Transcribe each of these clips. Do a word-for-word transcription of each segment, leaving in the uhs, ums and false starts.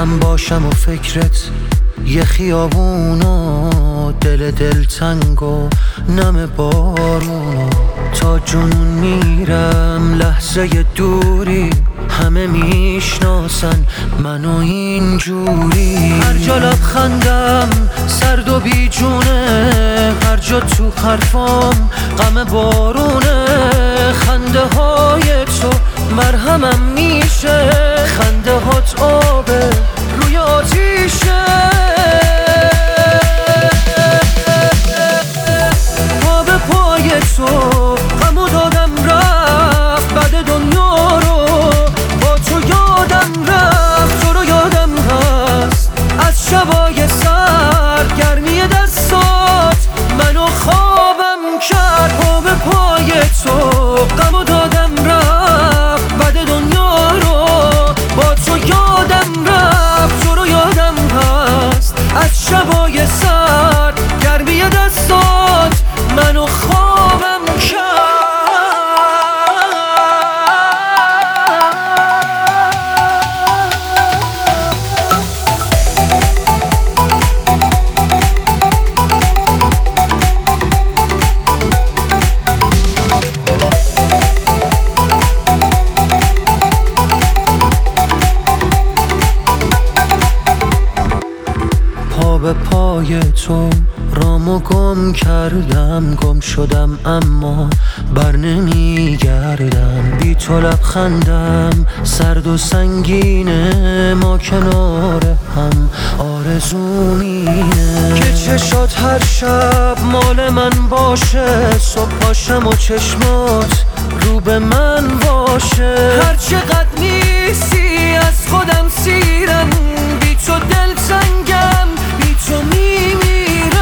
من باشم و فکرت یه خیابونو، دل دل تنگ و نم بارونو، تا جنون میرم لحظه دوری، همه میشناسن منو اینجوری. هر جا لبخندم سرد و بیجونه، هر جا تو حرفام غم بارونه. خنده های تو مرهمم میشه، خنده هات آبه روی آتیشه. پا به پای تو غمو دادم رفت، بعد دنیا رو با تو یادم رفت. تو رو یادم هست از شبای سرد، گرمی دستات منو خوابم کرد. پا به پای تو غمو دادم رفت، بعد دنیا رو با تو یادم رفت. تو رو یادم هست از شبای سرد، گرمی دستات منو خوابم کرد. پا به پای تو رامو گم کردم، گم شدم اما بر نمیگردم. بی تو لبخندم سرد و سنگینه، ما کنار هم آرزومینه. که چشات هر شب مال من باشه، صبح پاشم و چشمات رو به من باشه. هر چقدر نیستی از خودم سیرم، بی تو دل تنگم، بی تو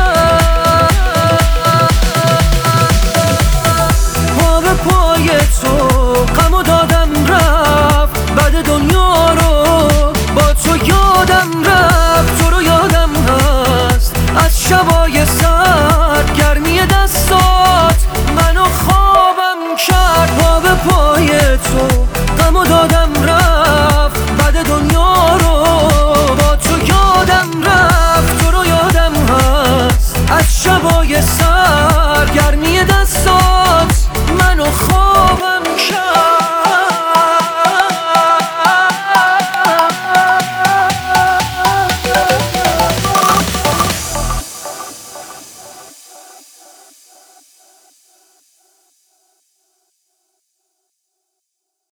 میمیرم. پا به پای تو